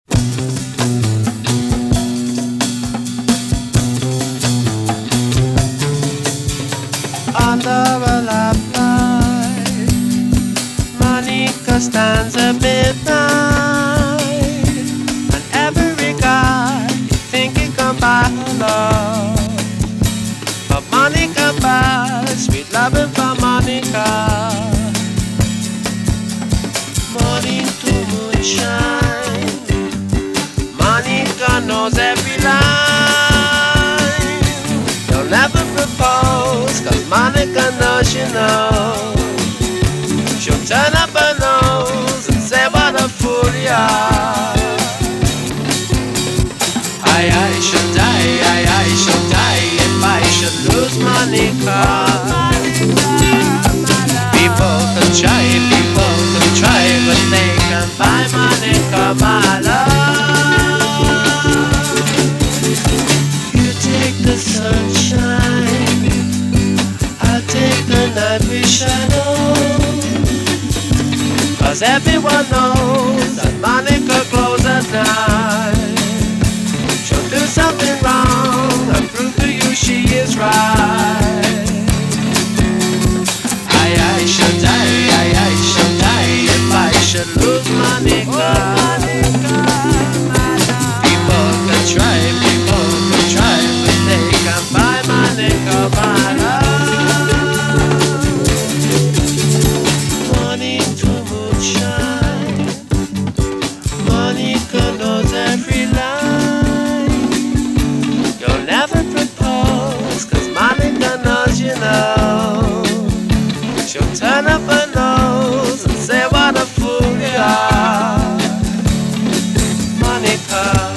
Under a lamplight, Monica stands at midnight, and every guy think he can buy her love, but Monica buys sweet loving for Monica. Morning to moonshine, Monica knows every line. Don't ever propose, 'cause Monica knows you know. She'll turn up her nose and say what a fool you are. I should die, I should die if I should lose Monica. People can try, but they can buy Monica, my love. You take the sunshine, I'll take the night with shadow, 'cause everyone knows that Monica glows at night. She'll do something wrong and prove to you she is right. I should die, I should die if I should lose Monica. People can try, but they can buy Monica, my love. Morning to moonshine, Monica knows every line. You'll never propose, 'cause Monica knows you know. She'll turn up her nose and say what a fool you are, Monica.